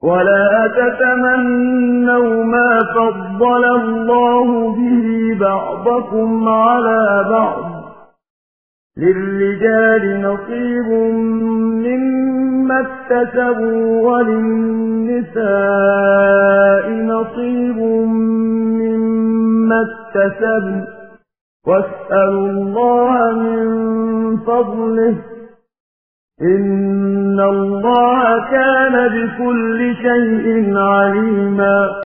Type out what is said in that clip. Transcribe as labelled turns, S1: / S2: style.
S1: ولا تتمنوا ما فضل الله به بعضكم على بعض للرجال نصيب مما اكتسبوا وللنساء نصيب مما اكتسبن واسألوا الله من فضله إن الله كان بكل شيء عليما